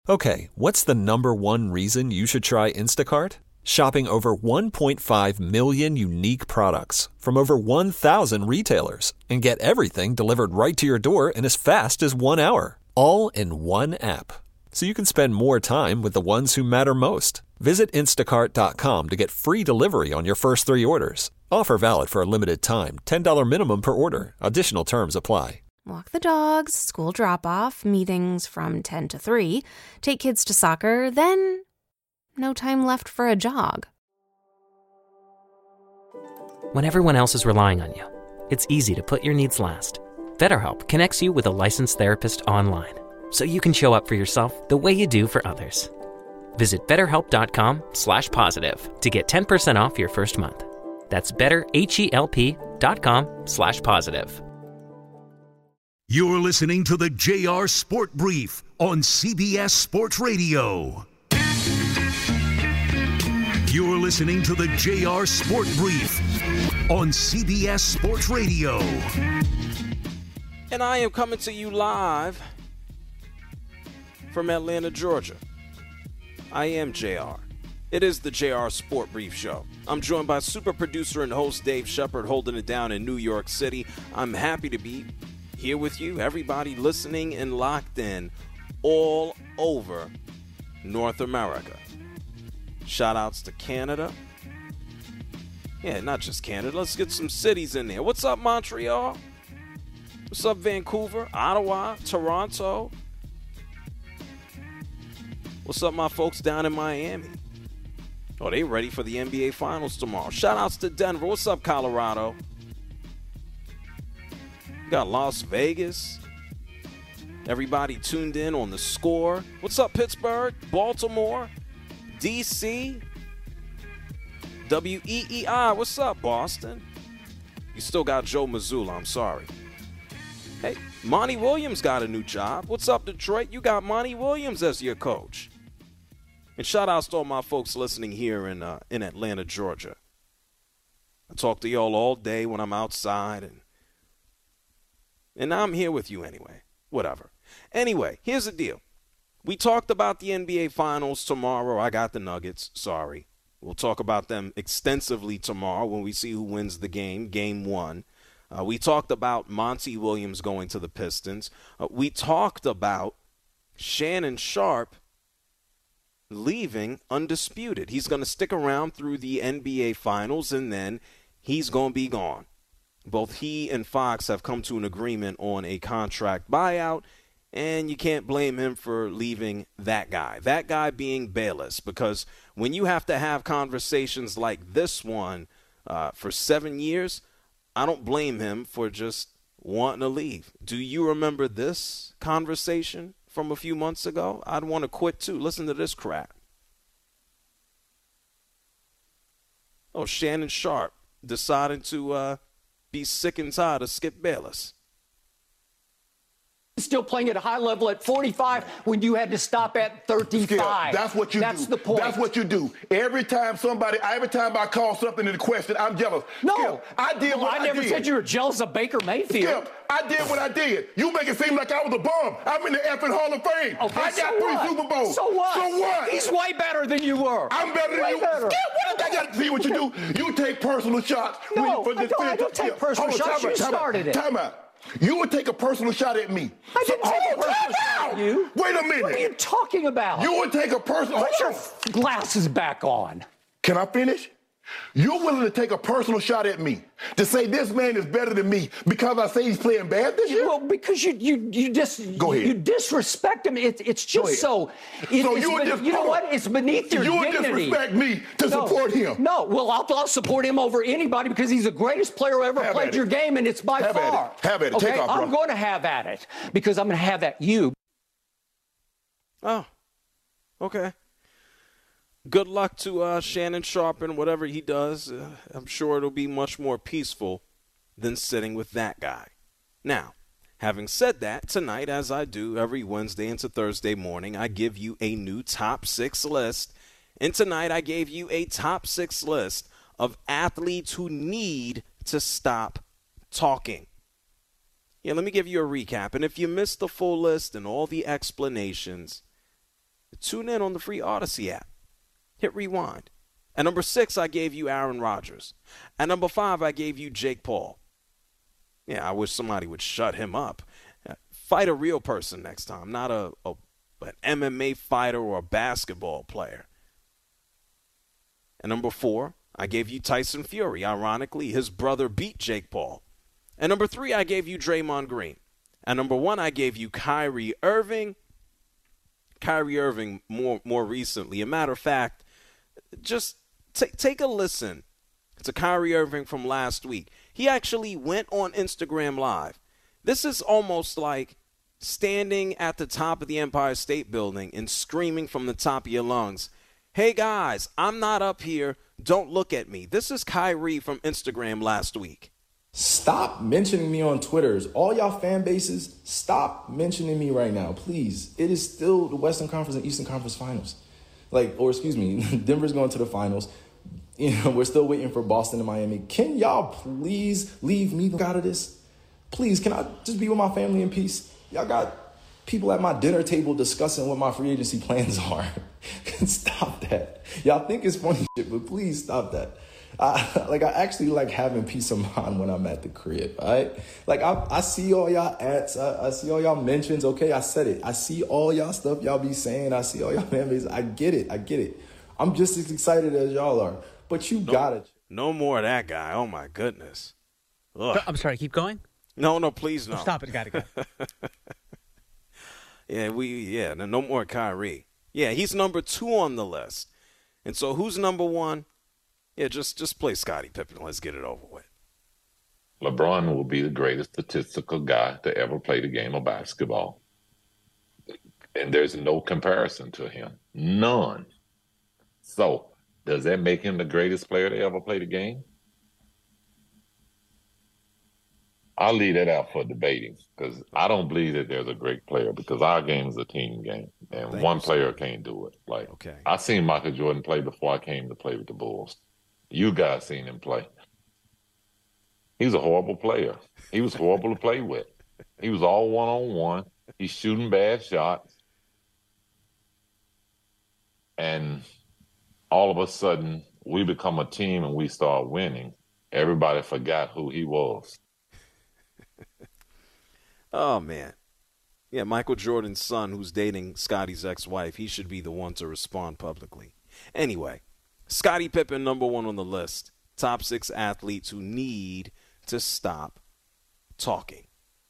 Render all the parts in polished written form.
Okay, what's the number one reason you should try Instacart? Shopping over 1.5 million unique products from over 1,000 retailers and get everything delivered right to your door in as fast as 1 hour, all in one app. So you can spend more time with the ones who matter most. Visit instacart.com to get free delivery on your first 3 orders. Offer valid for a limited time. $10 minimum per order. Additional terms apply. Walk the dogs, school drop-off, meetings from 10 to 3, take kids to soccer, then no time left for a jog. When everyone else is relying on you, it's easy to put your needs last. BetterHelp connects you with a licensed therapist online, so you can show up for yourself the way you do for others. Visit BetterHelp.com/positive to get 10% off your first month. That's BetterHelp.com/positive. You're listening to the JR Sport Brief on CBS Sports Radio. You're listening to the JR Sport Brief on CBS Sports Radio. And I am coming to you live from Atlanta, Georgia. I am JR. It is the JR Sport Brief Show. I'm joined by super producer and host Dave Shepard, holding it down in New York City. I'm happy to be here with you, everybody listening and locked in all over North America. Shout outs to Canada. Yeah, not just Canada. Let's get some cities in there. What's up, Montreal? What's up, Vancouver, Ottawa, Toronto? What's up, my folks down in Miami? Oh, they ready for the NBA Finals tomorrow. Shout outs to Denver. What's up, Colorado? Got Las Vegas. Everybody tuned in on The Score. What's up, Pittsburgh, Baltimore, D.C., WEEI. What's up, Boston? You still got Joe Mazzulla. I'm sorry. Hey, Monty Williams got a new job. What's up, Detroit? You got Monty Williams as your coach. And shout outs to all my folks listening here in Atlanta, Georgia. I talk to y'all all day when I'm outside, and now I'm here with you anyway. Whatever. Anyway, here's the deal. We talked about the NBA Finals tomorrow. I got the Nuggets. Sorry. We'll talk about them extensively tomorrow when we see who wins the game, Game 1. We talked about Monty Williams going to the Pistons. We talked about Shannon Sharpe leaving undisputed. He's going to stick around through the NBA Finals, and then he's going to be gone. Both he and Fox have come to an agreement on a contract buyout, and you can't blame him for leaving that guy. That guy being Bayless, because when you have to have conversations like this one for 7 years, I don't blame him for just wanting to leave. Do you remember this conversation from a few months ago? I'd want to quit too. Listen to this crap. Oh, Shannon Sharpe deciding to be sick and tired of Skip Bayless. Still playing at a high level at 45 when you had to stop at 35. Skip, that's what you do. That's the point. That's what you do. Every time I call something into question, I'm jealous. No. Skip, I did what I did. I never said you were jealous of Baker Mayfield. Skip, I did what I did. You make it seem like I was a bum. I'm in the effing Hall of Fame. Okay, I got 3 Super Bowls. So what? So what? He's way better than you were. I'm better than you. Better. Skip, what did I got to see what you do? You take personal shots. No, I don't take personal shots. You started it. Time out. You would take a personal shot at me. I didn't take a personal shot at you. Wait a minute. What are you talking about? You would take a personal... Put your glasses back on. Can I finish? You're willing to take a personal shot at me to say this man is better than me because I say he's playing bad this year? Well, because Go ahead. You disrespect him. It's just so. You know what? It's beneath your dignity. You would disrespect me to support him. No, well, I'll support him over anybody because he's the greatest player who ever played your game, and it's by far. Have at it. Okay, Take off, bro. I'm going to have at it because I'm going to have at you. Oh, okay. Good luck to Shannon Sharpe and whatever he does. I'm sure it'll be much more peaceful than sitting with that guy. Now, having said that, tonight, as I do every Wednesday into Thursday morning, I give you a new top 6 list. And tonight I gave you a top 6 list of athletes who need to stop talking. Yeah, let me give you a recap. And if you missed the full list and all the explanations, Tune in on the free Odyssey app. Hit rewind. At number 6, I gave you Aaron Rodgers. At number 5, I gave you Jake Paul. Yeah, I wish somebody would shut him up. Fight a real person next time, not an MMA fighter or a basketball player. At number 4, I gave you Tyson Fury. Ironically, his brother beat Jake Paul. At number 3, I gave you Draymond Green. At number 1, I gave you Kyrie Irving. Kyrie Irving more recently. A matter of fact, just take a listen to Kyrie Irving from last week. He actually went on Instagram Live. This is almost like standing at the top of the Empire State Building and screaming from the top of your lungs, "Hey guys, I'm not up here. Don't look at me." This is Kyrie from Instagram last week. Stop mentioning me on Twitter. All y'all fan bases, stop mentioning me right now, please. It is still the Western Conference and Eastern Conference Finals. Denver's going to the finals. We're still waiting for Boston and Miami. Can y'all please leave me out of this? Please, can I just be with my family in peace? Y'all got people at my dinner table discussing what my free agency plans are. Stop that. Y'all think it's funny shit, but please stop that. I actually like having peace of mind when I'm at the crib, all right? I see all y'all ads. I see all y'all mentions. Okay, I said it. I see all y'all stuff y'all be saying. I see all y'all memories. I get it. I'm just as excited as y'all are. But you got it. No more of that guy. Oh, my goodness. Ugh. I'm sorry. Keep going? No, please no. Oh, stop it. Got it. No more Kyrie. Yeah, he's number 2 on the list. And so who's number 1? Yeah, just play Scottie Pippen. Let's get it over with. LeBron will be the greatest statistical guy to ever play the game of basketball. And there's no comparison to him. None. So, does that make him the greatest player to ever play the game? I'll leave that out for debating because I don't believe that there's a great player because our game is a team game and one player can't do it. Okay. I seen Michael Jordan play before I came to play with the Bulls. You guys seen him play. He's a horrible player. He was horrible to play with. He was all one-on-one. He's shooting bad shots. And all of a sudden, we become a team and we start winning. Everybody forgot who he was. Oh, man. Yeah, Michael Jordan's son, who's dating Scottie's ex-wife, he should be the one to respond publicly. Anyway, Scottie Pippen, number 1 on the list. Top 6 athletes who need to stop talking.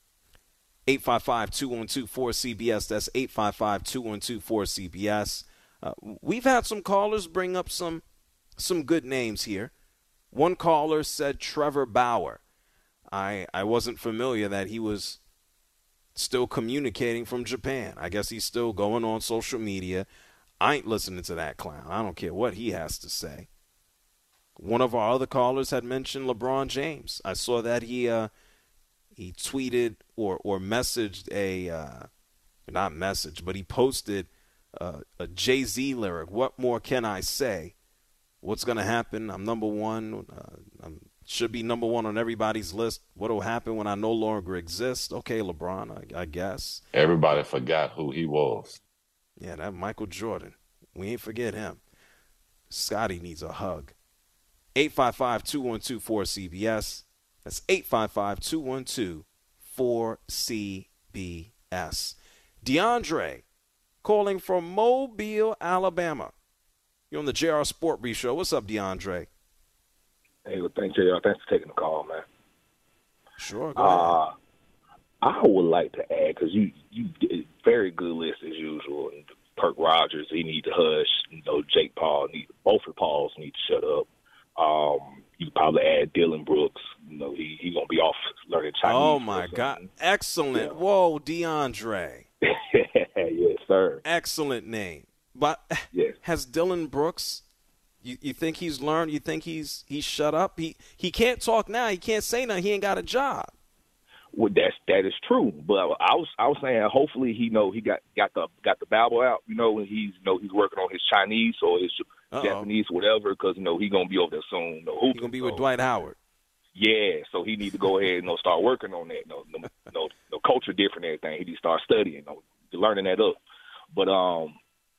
855-212-4CBS. That's 855-212-4CBS. We've had some callers bring up some good names here. One caller said Trevor Bauer. I wasn't familiar that he was still communicating from Japan. I guess he's still going on social media. I ain't listening to that clown. I don't care what he has to say. One of our other callers had mentioned LeBron James. I saw that he tweeted or messaged he posted a Jay-Z lyric. What more can I say? What's going to happen? I'm number 1. Should be number 1 on everybody's list. What will happen when I no longer exist? Okay, LeBron, I guess. Everybody forgot who he was. Yeah, that Michael Jordan. We ain't forget him. Scottie needs a hug. 855-212-4CBS. That's 855-212-4CBS. DeAndre calling from Mobile, Alabama. You're on the JR Sport Brief Show. What's up, DeAndre? Hey, well, thanks, JR. Thanks for taking the call, man. Sure, go ahead. I would like to add, because you did very good list as usual. And Perk Rogers, he needs to hush. Jake Paul, both of Pauls need to shut up. You could probably add Dylan Brooks. He's going to be off learning Chinese. Oh, my God. Excellent. Yeah. Whoa, DeAndre. Yes, sir. Excellent name. But yes. Has Dylan Brooks, you think he's learned? You think he's shut up? He can't talk now. He can't say nothing. He ain't got a job. Well, that is true. But I was saying hopefully he got the babble out. And he's working on his Chinese or his Japanese, whatever. Because he's gonna be over there soon. He's gonna be with Dwight Howard. Yeah, so he need to go ahead and start working on that. No culture different and everything. He need to start studying, learning that up. But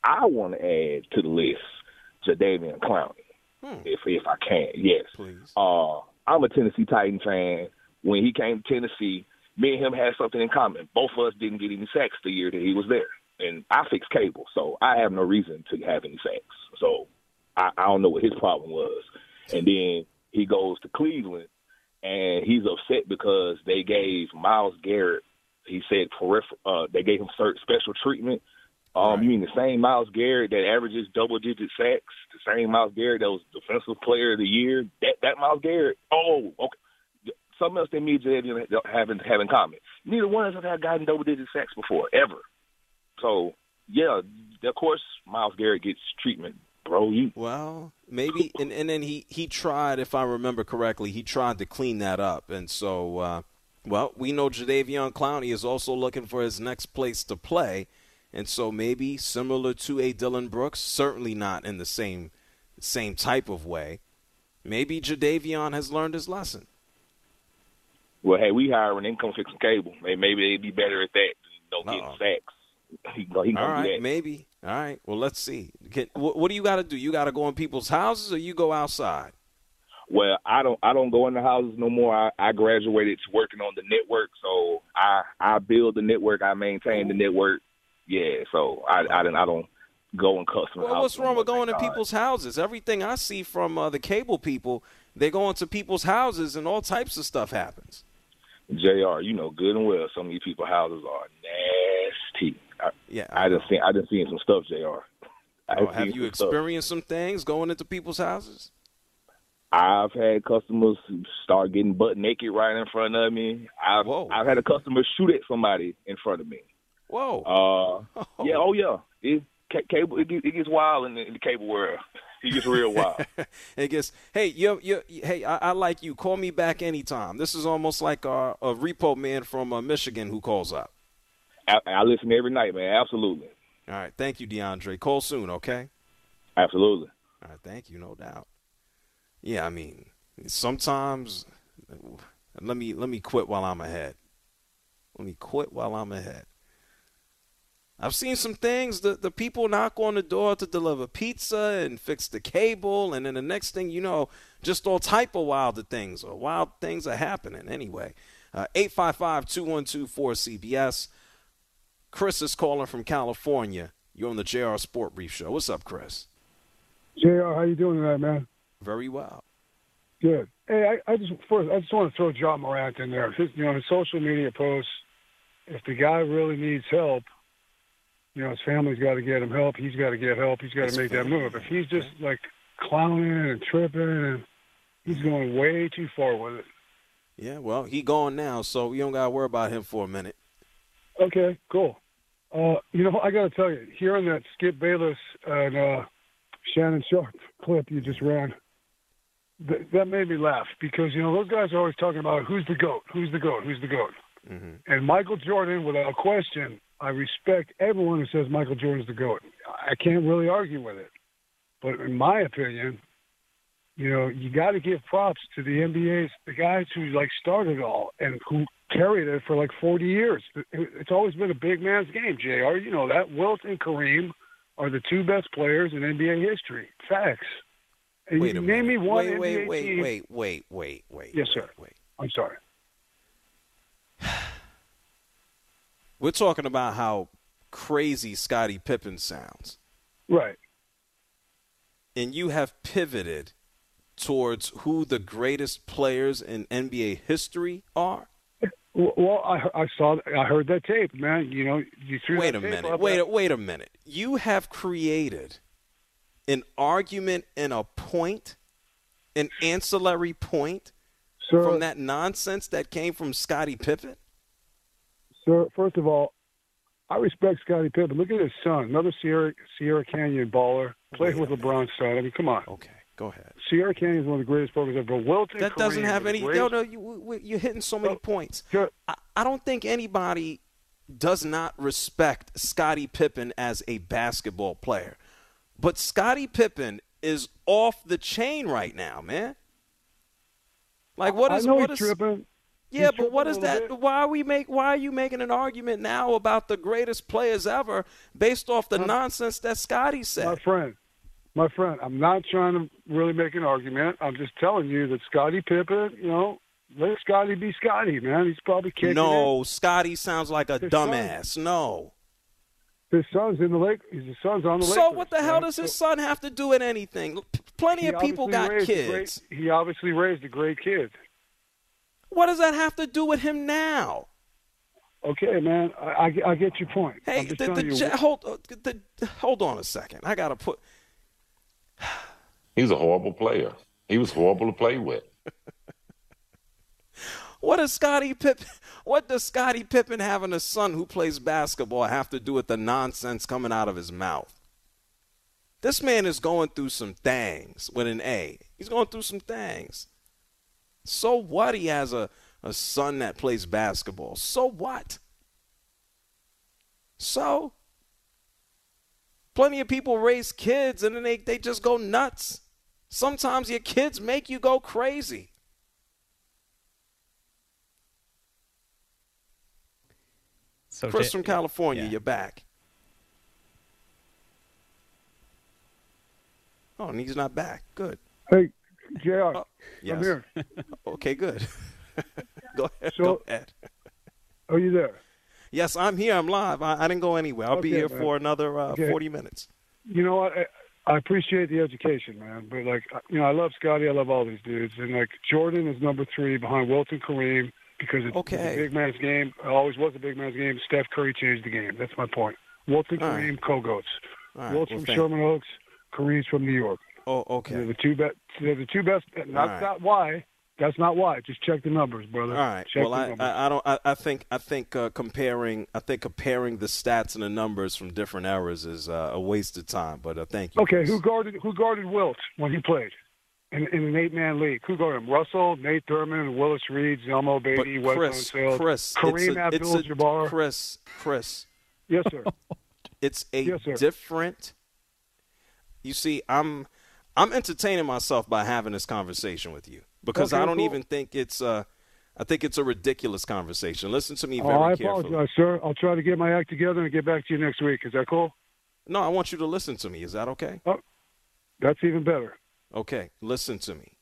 I want to add to the list Jadeveon Clowney, if I can. Yes. Please. I'm a Tennessee Titan fan. When he came to Tennessee, me and him had something in common. Both of us didn't get any sacks the year that he was there. And I fixed cable, so I have no reason to have any sacks. So I don't know what his problem was. And then he goes to Cleveland, and he's upset because they gave Myles Garrett, he said, they gave him special treatment. You mean the same Myles Garrett that averages double-digit sacks, the same Myles Garrett that was Defensive Player of the Year, that Myles Garrett? Oh, okay. Something else they me and have in common. Neither one of us have gotten double-digit sacks before, ever. So, yeah, of course, Myles Garrett gets treatment, bro. Well, maybe, and then he tried, if I remember correctly, he tried to clean that up. And so, well, we know Jadeveon Clowney is also looking for his next place to play. And so maybe similar to a Dylan Brooks, certainly not in the same type of way, maybe Jadeveon has learned his lesson. Well, hey, we hiring income fixing cable. Maybe they'd be better at that than getting sacks. He can All do right, that. maybe. All right, well, let's see. What do you got to do? You got to go in people's houses or you go outside? Well, I don't go in the houses no more. I graduated to working on the network, so I build the network. I maintain the network. Yeah, so I don't go in customer houses. Well, what's wrong with going in people's houses? Everything I see from the cable people, they go into people's houses and all types of stuff happens. JR, you know good and well some of these people's houses are nasty. I just seen some stuff, JR. Have you experienced some things going into people's houses? I've had customers start getting butt naked right in front of me. I've had a customer shoot at somebody in front of me. Whoa. Yeah, oh yeah. It gets wild in the cable world. It gets real wild. It gets. Hey, hey, I like you. Call me back anytime. This is almost like a repo man from Michigan who calls up. I listen every night, man. Absolutely. All right. Thank you, DeAndre. Call soon, okay? Absolutely. All right. Thank you. No doubt. Yeah, I mean, sometimes let me quit while I'm ahead. Let me quit while I'm ahead. I've seen some things, the people knock on the door to deliver pizza and fix the cable, and then the next thing you know, just all type of wild things are happening anyway. 855-212-4CBS. Chris is calling from California. You're on the JR Sport Brief Show. What's up, Chris? JR, how you doing tonight, man? Very well. Good. Hey, I just want to throw John Morant in there. His social media posts, if the guy really needs help, his family's got to get him help. He's got to get help. He's got to make that move. If he's just like clowning and tripping, and he's going way too far with it. Yeah, well, he gone now, so you don't got to worry about him for a minute. Okay, cool. I got to tell you, hearing that Skip Bayless and Shannon Sharp clip you just ran, that made me laugh because, those guys are always talking about who's the GOAT, who's the GOAT, who's the GOAT. Mm-hmm. And Michael Jordan, without question, I respect everyone who says Michael Jordan's the GOAT. I can't really argue with it. But in my opinion, you got to give props to the NBA's, the guys who, started it all and who carried it for, 40 years. It's always been a big man's game, JR. You know that. Wilt and Kareem are the two best players in NBA history. Facts. And wait a name minute. Me one wait. Yes, sir. Wait. I'm sorry. We're talking about how crazy Scottie Pippen sounds. Right. And you have pivoted towards who the greatest players in NBA history are? Well, I heard that tape, man. You threw Wait that a tape minute. up. Wait a minute. You have created an argument and a point, an ancillary point from that nonsense that came from Scottie Pippen? Sir, first of all, I respect Scottie Pippen. Look at his son, another Sierra Canyon baller, played with LeBron's son. I mean, come on. Okay, go ahead. Sierra Canyon is one of the greatest programs ever. Wilt and that doesn't Kareem have any. greatest... You're hitting so many points. Sure. I don't think anybody does not respect Scottie Pippen as a basketball player, but Scottie Pippen is off the chain right now, man. Like what is? I know he's tripping. Yeah, but what is that? Why are you making an argument now about the greatest players ever based off the nonsense that Scotty said? My friend, I'm not trying to really make an argument. I'm just telling you that Scottie Pippen, let Scotty be Scotty, man. He's probably kicking No, Scotty sounds like a dumbass. No. His son's in the Lakers. His son's on the Lakers. So what the hell does his son have to do with anything? Plenty of people got kids. He obviously raised a great kid. What does that have to do with him now? Okay, man. I get your point. Hey, hold on a second. I got to put. He's a horrible player. He was horrible to play with. What does Scottie Pippen having a son who plays basketball have to do with the nonsense coming out of his mouth? This man is going through some things with an A. He's going through some things. So what? He has a son that plays basketball. So what? So plenty of people raise kids and then they just go nuts. Sometimes your kids make you go crazy. So Chris from California, you're back. Oh, and he's not back. Good. Hey, JR, yes. I'm here. Okay, good. Go ahead. So, go ahead. Are you there? Yes, I'm here. I'm live. I didn't go anywhere. I'll be here for another 40 minutes. You know what? I appreciate the education, man. But, I love Scotty. I love all these dudes. And, Jordan is number 3 behind Wilt and Kareem. Because it's a big man's game. It always was a big man's game. Steph Curry changed the game. That's my point. Wilt and Kareem, co-goats. Wilt's from Sherman Oaks. Kareem's from New York. Oh, okay. They're the two best. That's not why. That's not why. Just check the numbers, brother. All right. Check I think comparing the stats and the numbers from different eras is a waste of time. But thank you. Okay. Who guarded Wilt when he played? In an 8-man league, who guarded him? Russell, Nate Thurman, Willis Reed, Zelmo Beatty, Wes Unseld, Kareem Abdul-Jabbar. Chris. Yes, sir. It's different. You see, I'm entertaining myself by having this conversation with you because I don't even think it's I think it's a ridiculous conversation. Listen to me very carefully. I apologize, sir. I'll try to get my act together and get back to you next week. Is that cool? No, I want you to listen to me. Is that okay? Oh, that's even better. Okay, listen to me.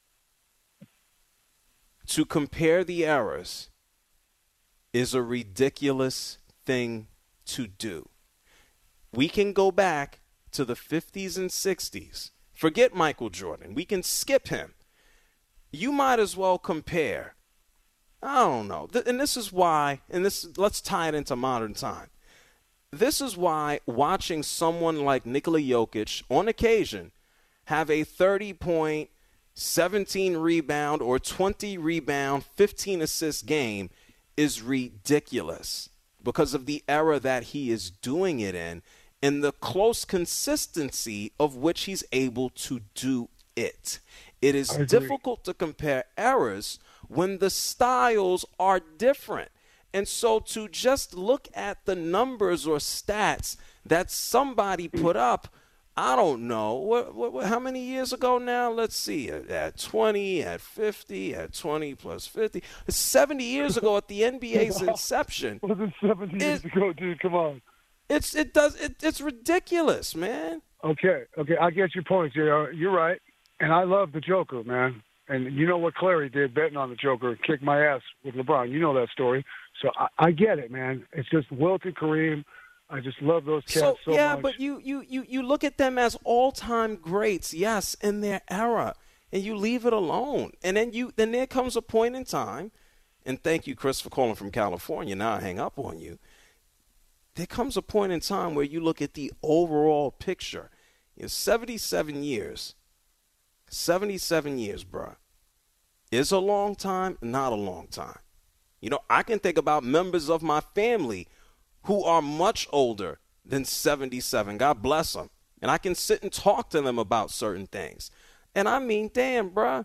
To compare the eras is a ridiculous thing to do. We can go back to the 50s and 60s. Forget Michael Jordan. We can skip him. You might as well compare. I don't know. And this is why, let's tie it into modern time. This is why watching someone like Nikola Jokic on occasion have a 30-point, 17-rebound, or 20-rebound, 15-assist game is ridiculous because of the era that he is doing it in and the close consistency of which he's able to do it. It is difficult to compare eras when the styles are different. And so to just look at the numbers or stats that somebody put up, I don't know. How many years ago now? Let's see. At 20, at 50, at 20 plus 50. 70 years ago at the NBA's inception. Was it 70 years ago, dude? Come on. It's ridiculous, man. Okay. I get your point, JR. You're right. And I love the Joker, man. And you know what Clary did betting on the Joker, kicked my ass with LeBron. You know that story. So I get it, man. It's just Wilt and Kareem. I just love those cats so much. Yeah, but you look at them as all-time greats, yes, in their era, and you leave it alone. And then there comes a point in time, and thank you, Chris, for calling from California. Now I hang up on you. There comes a point in time where you look at the overall picture. 77 years. 77 years, bruh. Is a long time, not a long time. I can think about members of my family who are much older than 77. God bless them. And I can sit and talk to them about certain things. And I mean, damn, bruh.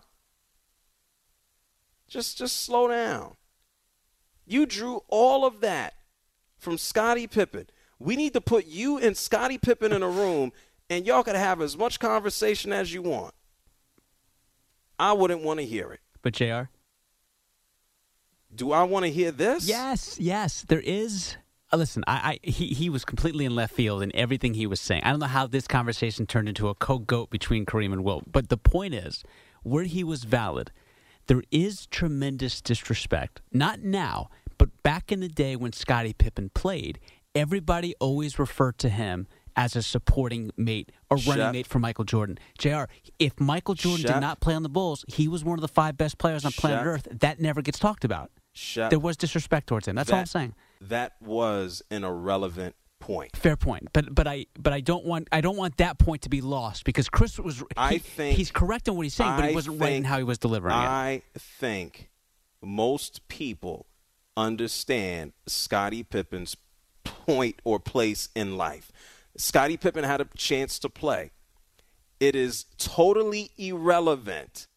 Just slow down. You drew all of that from Scottie Pippen. We need to put you and Scottie Pippen in a room, and y'all can have as much conversation as you want. I wouldn't want to hear it. But, JR? Do I want to hear this? Yes, there is. Listen, he was completely in left field in everything he was saying. I don't know how this conversation turned into a co-goat between Kareem and Wilt, but the point is, where he was valid, there is tremendous disrespect. Not now, but back in the day when Scottie Pippen played, everybody always referred to him as a supporting mate or running mate for Michael Jordan. JR, if Michael Jordan did not play on the Bulls, he was one of the 5 best players on planet Earth. That never gets talked about. There was disrespect towards him. That's all I'm saying. That was an irrelevant point. Fair point. But I don't want that point to be lost because Chris was he's correct in what he's saying, but he wasn't right in how he was delivering it. I think most people understand Scottie Pippen's point or place in life. Scottie Pippen had a chance to play. It is totally irrelevant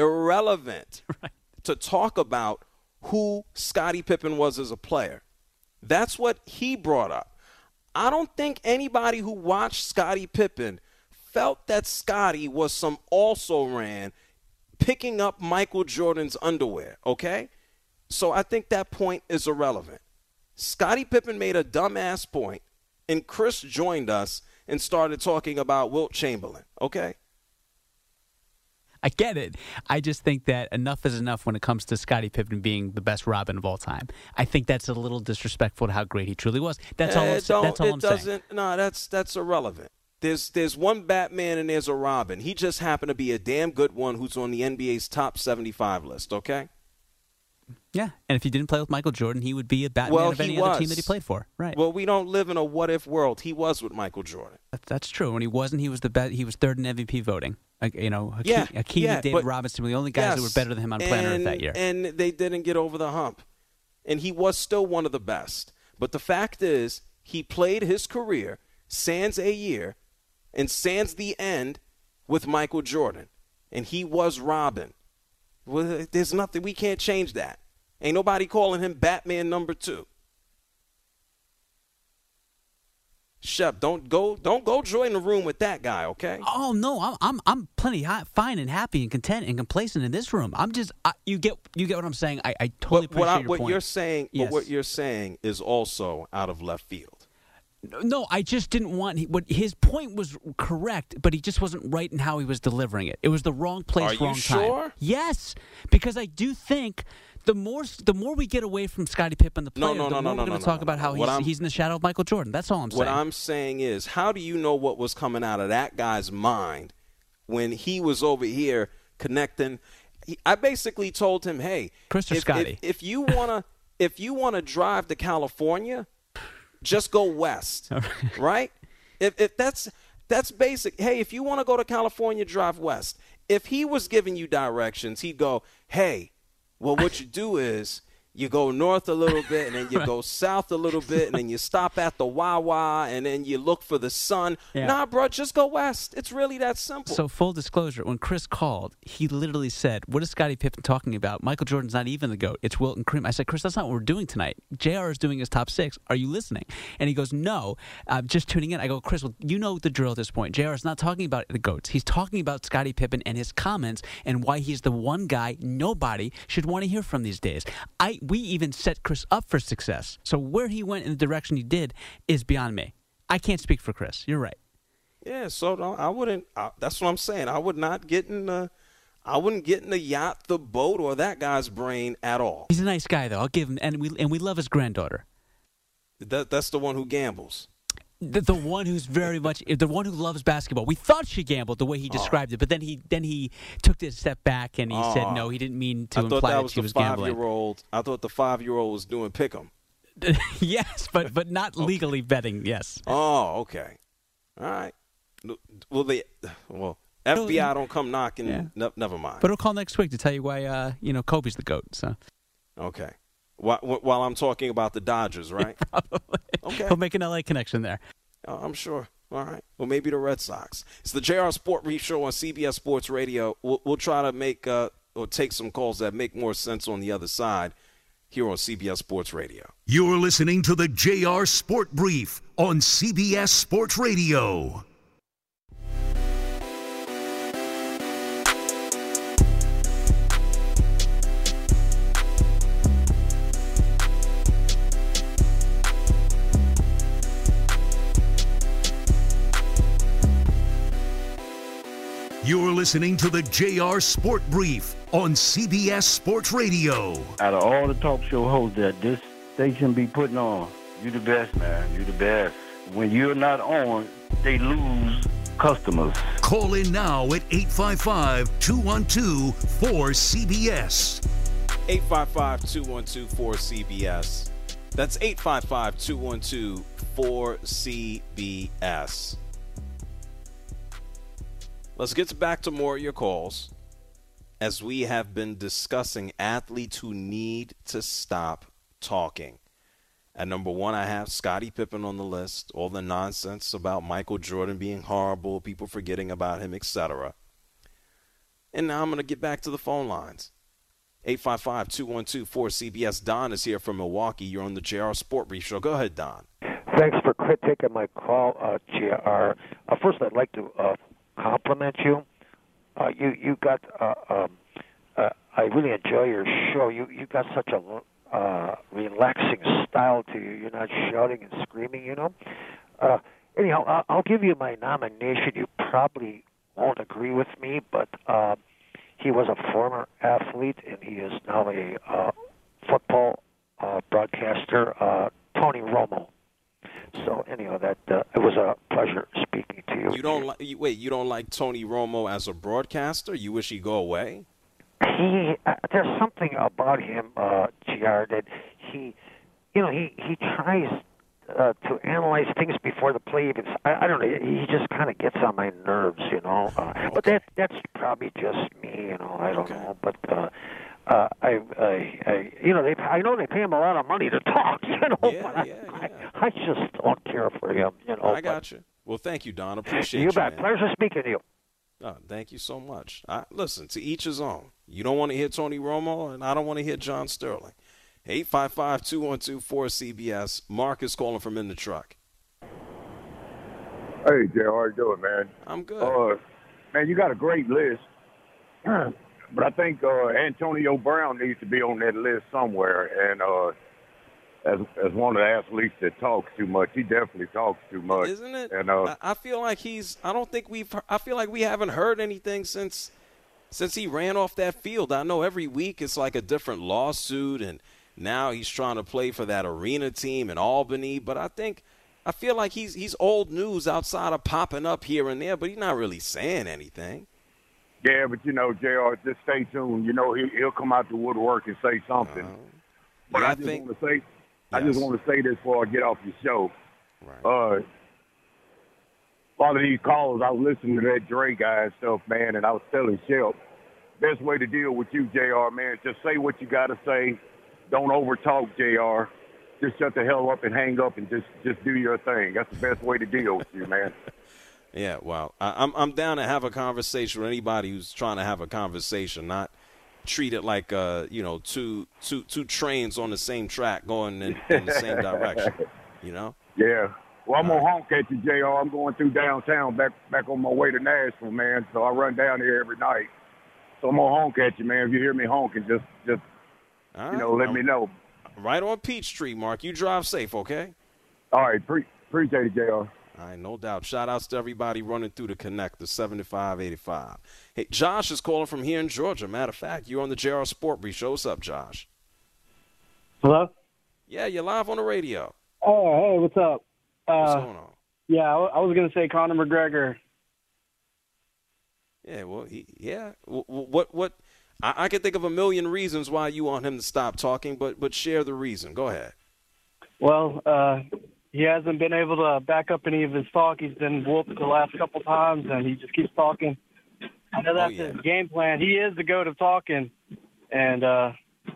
to talk about who Scottie Pippen was as a player. That's what he brought up. I don't think anybody who watched Scottie Pippen felt that Scottie was some also-ran picking up Michael Jordan's underwear, okay? So I think that point is irrelevant. Scottie Pippen made a dumbass point, and Chris joined us and started talking about Wilt Chamberlain, okay? I get it. I just think that enough is enough when it comes to Scottie Pippen being the best Robin of all time. I think that's a little disrespectful to how great he truly was. That's all I'm saying. No, that's irrelevant. There's one Batman and there's a Robin. He just happened to be a damn good one who's on the NBA's top 75 list, okay? Yeah, and if he didn't play with Michael Jordan, he would be a Batman of any other team that he played for. Right. Well, we don't live in a what-if world. He was with Michael Jordan. That's true. When he wasn't, he was the best. He was third in MVP voting. Hakeem and David Robinson were the only guys that were better than him on planet Earth that year. And they didn't get over the hump. And he was still one of the best. But the fact is, he played his career, sans a year, and sans the end with Michael Jordan. And he was Robin. Well, there's nothing. We can't change that. Ain't nobody calling him Batman number 2. Shep, don't go join the room with that guy, okay? Oh no, I'm plenty fine and happy and content and complacent in this room. I'm just you get what I'm saying. I totally appreciate your point. What you're saying, yes. But what you're saying is also out of left field. No, I just didn't want his point was correct, but he just wasn't right in how he was delivering it. It was the wrong place, wrong time. Are you sure? Yes, because I do think the more we get away from Scottie Pippen, the player, the more we're going to talk about how he's in the shadow of Michael Jordan. That's all I'm saying. What I'm saying is, how do you know what was coming out of that guy's mind when he was over here connecting? I basically told him, "Hey, Chris or Scottie, if you wanna drive to California, just go west, right? If that's basic. Hey, if you want to go to California, drive west. If he was giving you directions, he'd go, hey." Well, what you do is you go north a little bit, and then you go south a little bit, and then you stop at the Wawa, and then you look for the sun. Yeah. Nah, bro, just go west. It's really that simple. So full disclosure, when Chris called, he literally said, what is Scottie Pippen talking about? Michael Jordan's not even the GOAT. It's Wilt and Kareem. I said, Chris, that's not what we're doing tonight. JR is doing his top 6. Are you listening? And he goes, no, I'm just tuning in. I go, Chris, well, you know the drill at this point. JR is not talking about the GOATs. He's talking about Scottie Pippen and his comments and why he's the one guy nobody should want to hear from these days. We even set Chris up for success. So where he went in the direction he did is beyond me. I can't speak for Chris. You're right. Yeah, so I wouldn't. That's what I'm saying. I would not get in the. I wouldn't get in the yacht, the boat, or that guy's brain at all. He's a nice guy, though. I'll give him, and we love his granddaughter. That's the one who gambles. The one who's very much the one who loves basketball. We thought she gambled the way he described it, but then he took a step back and he said no, he didn't mean to imply that she was gambling. I thought the 5-year-old was doing pick'em. Yes, but not legally betting. Yes. Oh, okay. All right. Well, FBI don't come knocking. Yeah. Never mind. But he'll call next week to tell you why Kobe's the GOAT. So. Okay. While I'm talking about the Dodgers, right? Probably. Okay. He'll make an LA connection there. I'm sure. All right. Well, maybe the Red Sox. It's the JR Sport Brief Show on CBS Sports Radio. We'll try to make or take some calls that make more sense on the other side here on CBS Sports Radio. You're listening to the JR Sport Brief on CBS Sports Radio. You're listening to the JR Sport Brief on CBS Sports Radio. Out of all the talk show hosts that this station be putting on, you the best, man. You the best. When you're not on, they lose customers. Call in now at 855-212-4CBS. 855-212-4CBS. That's 855-212-4CBS. Let's get back to more of your calls as we have been discussing athletes who need to stop talking. At number one, I have Scottie Pippen on the list, all the nonsense about Michael Jordan being horrible, people forgetting about him, etc. And now I'm going to get back to the phone lines. 855-212-4CBS. Don is here from Milwaukee. You're on the JR Sport Brief Show. Go ahead, Don. Thanks for taking my call, JR. First, I'd like to compliment you. You got. I really enjoy your show. You got such a relaxing style to you. You're not shouting and screaming. Anyhow, I'll give you my nomination. You probably won't agree with me, but he was a former athlete, and he is now a football broadcaster. Tony Romo. So anyhow, that it was a pleasure speaking to you. You don't you don't like Tony Romo as a broadcaster? You wish he'd go away? There's something about him, GR, that he tries to analyze things before the play even. I don't know. He just kind of gets on my nerves, Okay. But that's probably just me, I don't know, but. I know they pay him a lot of money to talk, I just don't care for him, I got you. Well, thank you, Don. Appreciate you. You bet. Pleasure speaking to you. Thank you so much. Listen, to each his own. You don't want to hear Tony Romo, and I don't want to hear John Sterling. 855-212-4CBS. Mark is calling from in the truck. Hey, Jay, how you doing, man? I'm good. Man, you got a great list. But I think Antonio Brown needs to be on that list somewhere. And as one of the athletes that talks too much, he definitely talks too much. Isn't it? And I feel like I feel like we haven't heard anything since he ran off that field. I know every week it's like a different lawsuit, and now he's trying to play for that arena team in Albany. But I feel like he's old news outside of popping up here and there, but he's not really saying anything. Yeah, but JR, just stay tuned. He'll come out the woodwork and say something. But I just want to say this before I get off your show. Right. A lot of these calls, I was listening to that Dre guy and stuff, man, and I was telling Shep, best way to deal with you, JR, man, just say what you got to say. Don't overtalk, JR. Just shut the hell up and hang up and just do your thing. That's the best way to deal with you, man. Yeah, well, I'm down to have a conversation with anybody who's trying to have a conversation, not treat it like two trains on the same track going in the same direction. Yeah. Well, I'm gonna honk at you, JR. I'm going through downtown back on my way to Nashville, man. So I run down here every night. So I'm gonna honk at you, man. If you hear me honking, just let me know. Right on Peachtree, Mark. You drive safe, okay? All right, appreciate it, JR. All right, no doubt. Shout-outs to everybody running through the Connect, the 7585. Hey, Josh is calling from here in Georgia. Matter of fact, you're on the JR Sport Brief Show. What's up, Josh? Hello? Yeah, you're live on the radio. Oh, hey, what's up? What's going on? Yeah, I was going to say Conor McGregor. Yeah, well, what? I can think of a million reasons why you want him to stop talking, but share the reason. Go ahead. Well, he hasn't been able to back up any of his talk. He's been whooped the last couple times, and he just keeps talking. I know that's his game plan. He is the goat of talking, and I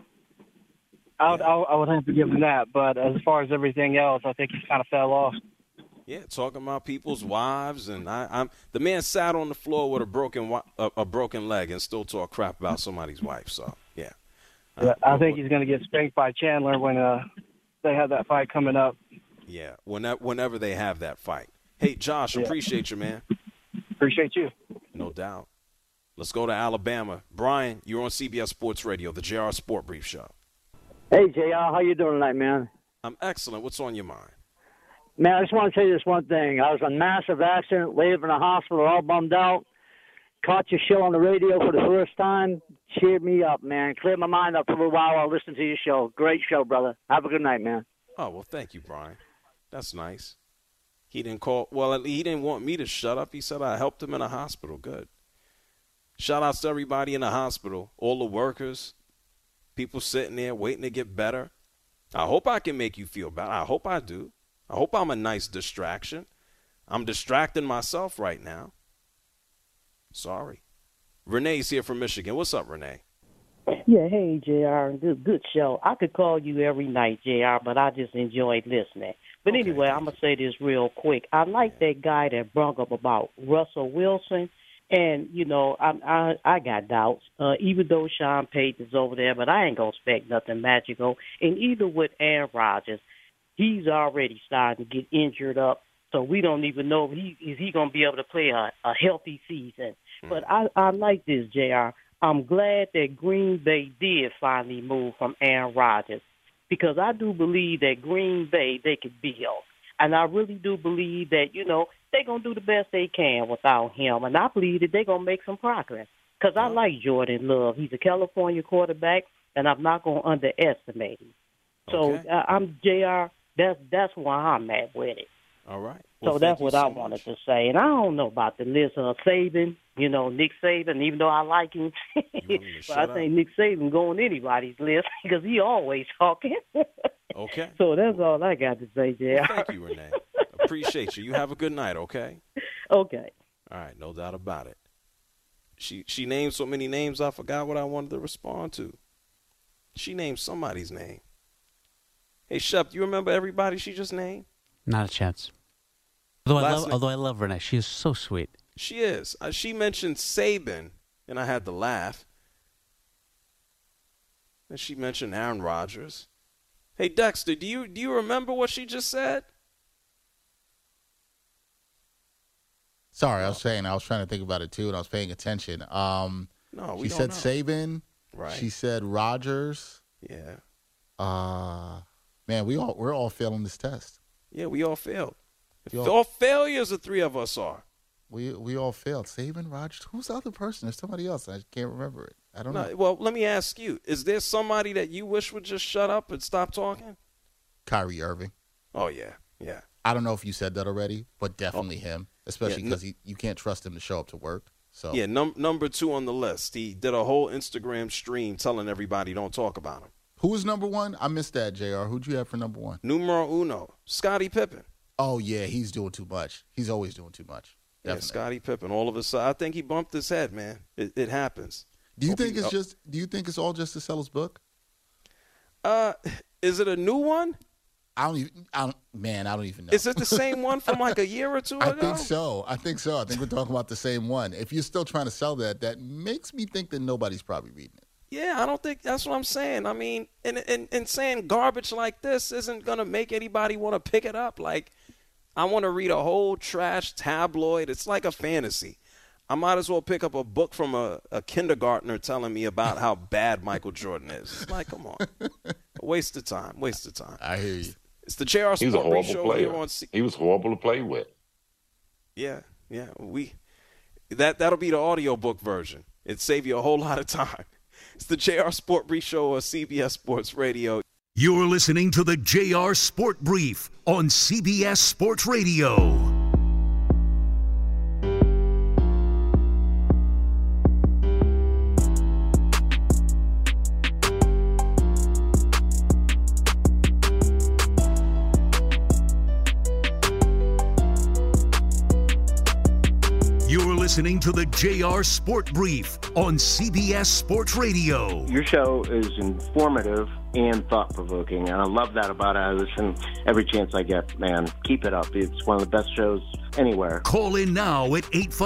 would have to give him that. But as far as everything else, I think he's kind of fell off. Yeah, talking about people's wives, and the man sat on the floor with a broken leg and still talk crap about somebody's wife. So yeah, I think he's going to get spanked by Chandler when they have that fight coming up. Yeah, whenever they have that fight. Hey, Josh, appreciate you, man. Appreciate you. No doubt. Let's go to Alabama. Brian, you're on CBS Sports Radio, the JR Sport Brief Show. Hey, JR, how you doing tonight, man? I'm excellent. What's on your mind? Man, I just want to tell you this one thing. I was in a massive accident, laid in the hospital, all bummed out. caught your show on the radio for the first time. Cheered me up, man. Cleared my mind up for a little while while listening to your show. Great show, brother. Have a good night, man. Oh, well, thank you, Brian. That's nice. He didn't call. Well, he didn't want me to shut up. He said I helped him in a hospital. Good. Shout outs to everybody in the hospital, all the workers, people sitting there waiting to get better. I hope I can make you feel better. I hope I do. I hope I'm a nice distraction. I'm distracting myself right now. Sorry. Renee's here from Michigan. What's up, Renee? Yeah, hey, JR. Good show. I could call you every night, JR, but I just enjoyed listening. But anyway, I'm going to say this real quick. I like that guy that brought up about Russell Wilson. And, you know, I got doubts, even though Sean Payton is over there, but I ain't going to expect nothing magical. And even with Aaron Rodgers, he's already starting to get injured up, so we don't even know if he going to be able to play a healthy season. But I like this, JR. I'm glad that Green Bay did finally move from Aaron Rodgers, because I do believe that Green Bay, they could build. And I really do believe that, you know, they're going to do the best they can without him. And I believe that they're going to make some progress, because I like Jordan Love. He's a California quarterback, and I'm not going to underestimate him. So I'm JR. That's where I'm at with it. All right. Well, so that's what I wanted to say. And I don't know about the list of Saban, you know, Nick Saban, even though I like him. But I think Nick Saban go on anybody's list because he always talking. Okay. So that's all I got to say, JR. Well, thank you, Renee. Appreciate you. You have a good night, okay? Okay. All right, no doubt about it. She named so many names, I forgot what I wanted to respond to. She named somebody's name. Hey, Shep, do you remember everybody she just named? Not a chance. Although I love Renee. She is so sweet. She is. She mentioned Saban, and I had to laugh. And she mentioned Aaron Rodgers. Hey, Dexter, do you remember what she just said? Sorry, I was trying to think about it too, and I was paying attention. She said Saban. Right. She said Rodgers. Yeah. Man, we're all failing this test. Yeah, we all failed. All failures the three of us are. We all failed. Saban, Rodgers. Who's the other person? There's somebody else. I can't remember it. I don't know. Well, let me ask you. Is there somebody that you wish would just shut up and stop talking? Kyrie Irving. Oh, yeah. Yeah. I don't know if you said that already, but definitely him, especially because you can't trust him to show up to work. So yeah, number 2 on the list. He did a whole Instagram stream telling everybody don't talk about him. Who was number 1? I missed that, JR. Who'd you have for number 1? Numero uno, Scottie Pippen. Oh, yeah, he's doing too much. He's always doing too much. Definitely. Yeah, Scottie Pippen. All of a sudden, I think he bumped his head, man. It happens. Do you think it's all just to sell his book? Is it a new one? I don't even know. Is it the same one from like a year or two ago? I think so. I think we're talking about the same one. If you're still trying to sell that makes me think that nobody's probably reading it. Yeah, I don't think that's what I'm saying. I mean, and saying garbage like this isn't going to make anybody want to pick it up. Like, I want to read a whole trash tabloid. It's like a fantasy. I might as well pick up a book from a kindergartner telling me about how bad Michael Jordan is. It's like, come on. Waste of time. I hear you. It's the JR Sport Show here on He was horrible to play with. Yeah. That'll be the audiobook version. It'd save you a whole lot of time. It's the JR Sport Brief Show on CBS Sports Radio. You're listening to the JR Sport Brief on CBS Sports Radio. You're listening to the JR Sport Brief on CBS Sports Radio. Your show is informative and thought-provoking, and I love that about it. I listen every chance I get, man. Keep it up. It's one of the best shows anywhere. Call in now at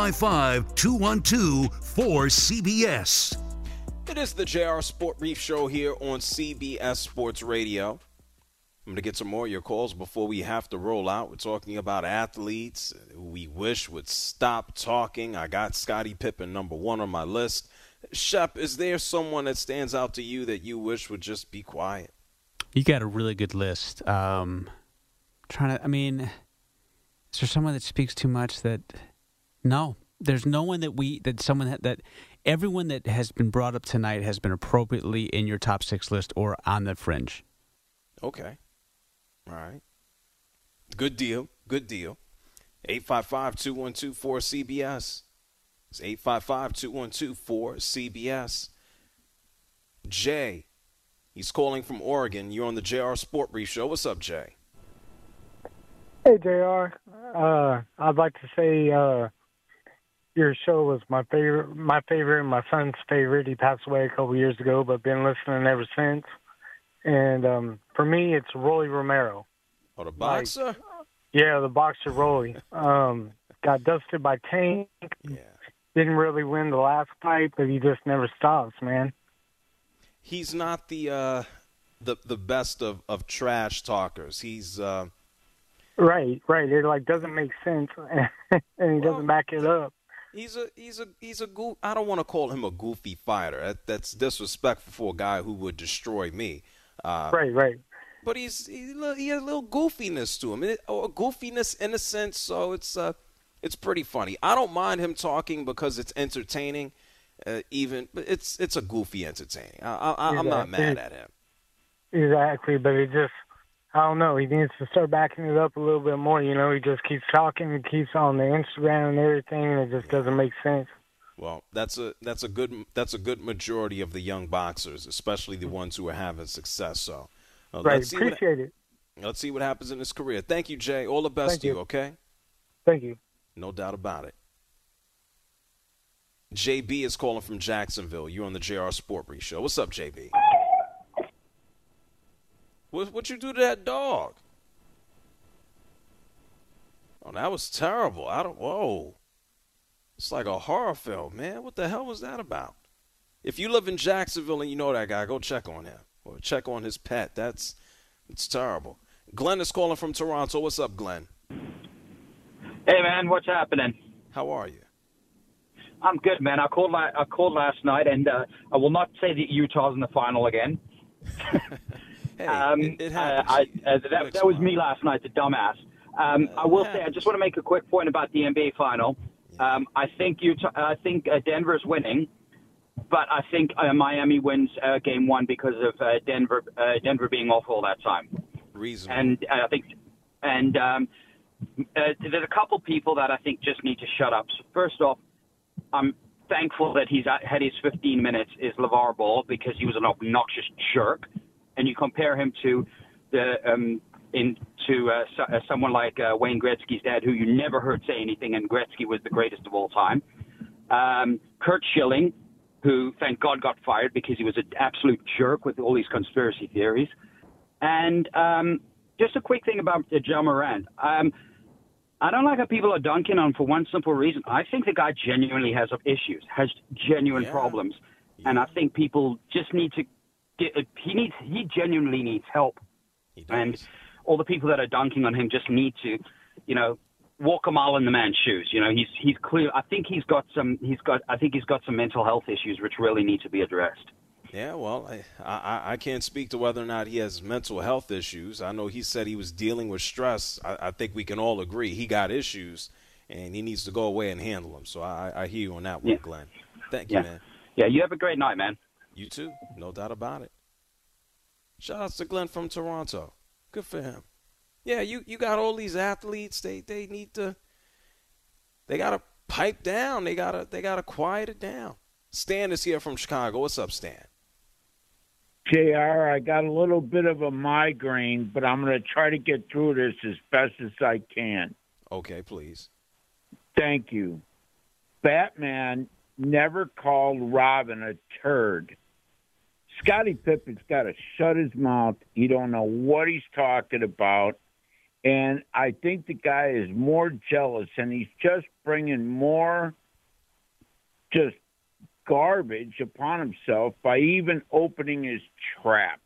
855-212-4CBS. It is the JR Sport Brief Show here on CBS Sports Radio. I'm going to get some more of your calls before we have to roll out. We're talking about athletes who we wish would stop talking. I got Scottie Pippen number 1 on my list. Shep, is there someone that stands out to you that you wish would just be quiet? You got a really good list. Is there someone that speaks too much that – no. there's no one that everyone that has been brought up tonight has been appropriately in your top 6 list or on the fringe. Okay. All right. Good deal. 855-212-4CBS. It's 855-212-4CBS. Jay, he's calling from Oregon. You're on the JR Sport Brief Show. What's up, Jay? Hey, JR. I'd like to say your show was my favorite, my son's favorite. He passed away a couple years ago, but been listening ever since. And for me, it's Rolly Romero. Oh, the boxer? Yeah, the boxer Rolly. Got dusted by Tank. Yeah. Didn't really win the last fight, but he just never stops, man. He's not the best of trash talkers. He's right. It doesn't make sense, and he doesn't back it up. He's a goof. I don't want to call him a goofy fighter. That's disrespectful for a guy who would destroy me. Right. But he has a little goofiness to him, or goofiness in a sense. So it's pretty funny. I don't mind him talking because it's entertaining. But it's a goofy entertaining. I'm not mad at him. Exactly, but it just, I don't know. He needs to start backing it up a little bit more. You know, he just keeps talking, he keeps on the Instagram and everything, and it just doesn't make sense. Well, that's a good majority of the young boxers, especially the ones who are having success. So, Appreciate it. Let's see what happens in his career. Thank you, Jay. All the best to you. Okay. Thank you. No doubt about it. JB is calling from Jacksonville. You're on the JR Sport Brief Show. What's up, JB? What you do to that dog? Oh, that was terrible. Whoa. It's like a horror film, man. What the hell was that about? If you live in Jacksonville and you know that guy, go check on him or check on his pet. It's terrible. Glenn is calling from Toronto. What's up, Glenn? Hey, man. What's happening? How are you? I'm good, man. I called last night, and I will not say that Utah's in the final again. Hey, it happens. That was me last night, the dumbass. I will say, I just want to make a quick point about the NBA final. I think Denver's winning, but I think Miami wins Game 1 because of Denver being off all that time. Reasonable. And I think, there's a couple people that I think just need to shut up. So first off, I'm thankful that he's had his 15 minutes is LeVar Ball because he was an obnoxious jerk. And you compare him to someone like Wayne Gretzky's dad, who you never heard say anything, and Gretzky was the greatest of all time. Kurt Schilling, who, thank God, got fired because he was an absolute jerk with all these conspiracy theories. And just a quick thing about Ja Morant. I don't like how people are dunking on him for one simple reason. I think the guy genuinely has issues, has genuine problems. Yeah. And I think people just need to he genuinely needs help. And all the people that are dunking on him just need to, walk a mile in the man's shoes. He's clear. I think he's got some mental health issues which really need to be addressed. Yeah, well, I can't speak to whether or not he has mental health issues. I know he said he was dealing with stress. I think we can all agree he got issues, and he needs to go away and handle them. So I hear you on that one, Glenn. Thank you, man. Yeah, you have a great night, man. You too. No doubt about it. Shout out to Glenn from Toronto. Good for him. Yeah, you got all these athletes. They gotta pipe down. They gotta quiet it down. Stan is here from Chicago. What's up, Stan? JR, I got a little bit of a migraine, but I'm going to try to get through this as best as I can. Okay, please. Thank you. Batman never called Robin a turd. Scottie Pippen's got to shut his mouth. He don't know what he's talking about. And I think the guy is more jealous, and he's just bringing more just garbage upon himself by even opening his trap.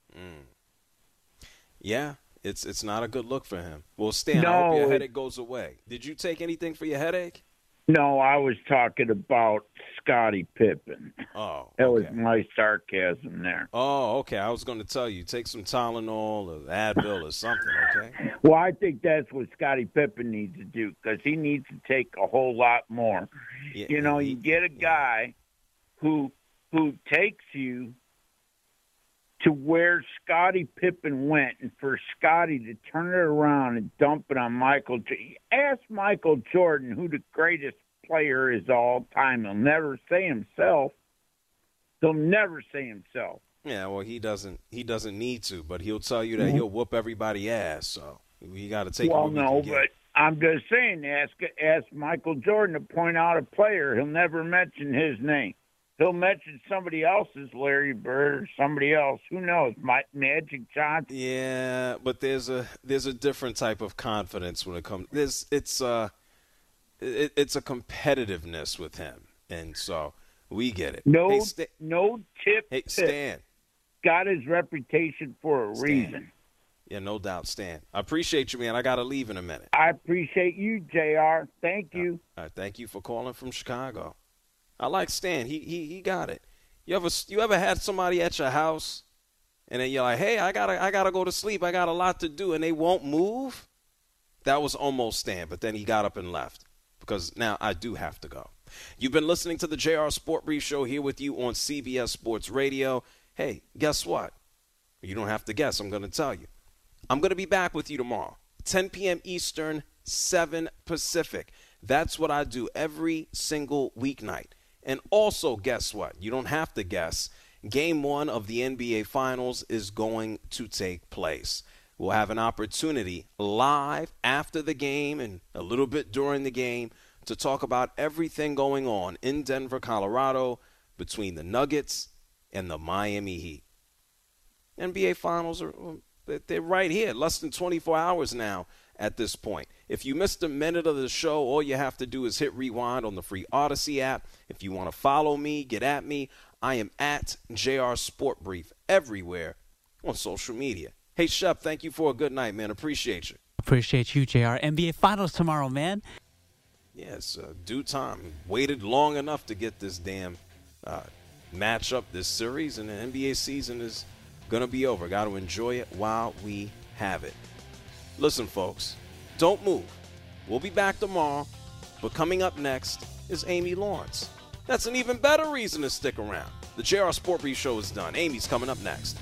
Yeah, it's not a good look for him. Well, Stan, I hope your headache goes away. Did you take anything for your headache? No, I was talking about Scottie Pippen. Oh, that was my sarcasm there. Oh, okay. I was going to tell you, take some Tylenol or Advil or something, okay? Well, I think that's what Scottie Pippen needs to do because he needs to take a whole lot more. Yeah, you get a guy who takes you to where Scottie Pippen went, and for Scottie to turn it around and dump it on Michael. Ask Michael Jordan who the greatest player is all time. He'll never say himself. He'll never say himself. Yeah, well, he doesn't need to, but he'll tell you that he'll whoop everybody's ass. So we got to take. Well, no, but I'm just saying, ask Michael Jordan to point out a player. He'll never mention his name. He'll mention somebody else's, Larry Bird or somebody else. Who knows? Magic Johnson. Yeah, but there's a different type of confidence when it comes. It's a competitiveness with him, and so we get it. No tip. Hey, Stan. Got his reputation for a reason. Yeah, no doubt, Stan. I appreciate you, man. I got to leave in a minute. I appreciate you, JR. Thank you. All right, thank you for calling from Chicago. I like Stan. He got it. You ever had somebody at your house, and then you're like, hey, I gotta go to sleep. I got a lot to do, and they won't move? That was almost Stan, but then he got up and left because now I do have to go. You've been listening to the JR Sport Brief Show here with you on CBS Sports Radio. Hey, guess what? You don't have to guess. I'm going to tell you. I'm going to be back with you tomorrow, 10 p.m. Eastern, 7 Pacific. That's what I do every single weeknight. And also, guess what? You don't have to guess. Game 1 of the NBA Finals is going to take place. We'll have an opportunity live after the game and a little bit during the game to talk about everything going on in Denver, Colorado, between the Nuggets and the Miami Heat. NBA Finals they're right here, less than 24 hours now at this point. If you missed a minute of the show, all you have to do is hit rewind on the free Odyssey app. If you want to follow me, get at me. I am at JR Sport Brief everywhere on social media. Hey, Shep, thank you for a good night, man. Appreciate you. Appreciate you, JR. NBA Finals tomorrow, man. Yeah, it's due time. Waited long enough to get this damn matchup, this series, and the NBA season is going to be over. Got to enjoy it while we have it. Listen, folks, don't move. We'll be back tomorrow, but coming up next is Amy Lawrence. That's an even better reason to stick around. The JR Sport Brief Show is done. Amy's coming up next.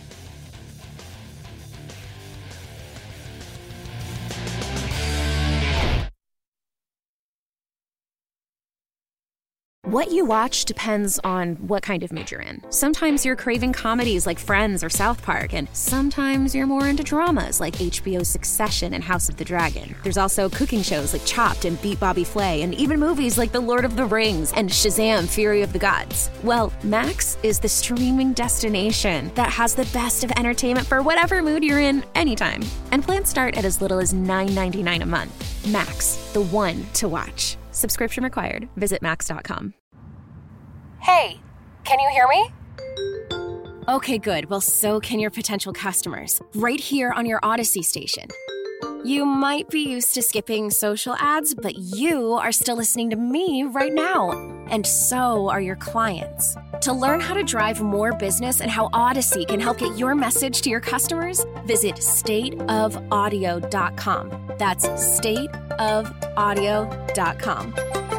What you watch depends on what kind of mood you're in. Sometimes you're craving comedies like Friends or South Park, and sometimes you're more into dramas like HBO's Succession and House of the Dragon. There's also cooking shows like Chopped and Beat Bobby Flay, and even movies like The Lord of the Rings and Shazam! Fury of the Gods. Well, Max is the streaming destination that has the best of entertainment for whatever mood you're in anytime. And plans start at as little as $9.99 a month. Max, the one to watch. Subscription required. Visit Max.com. Hey, can you hear me? Okay, good. Well, so can your potential customers. Right here on your Odyssey station. You might be used to skipping social ads, but you are still listening to me right now. And so are your clients. To learn how to drive more business and how Odyssey can help get your message to your customers, visit stateofaudio.com. That's stateofaudio.com.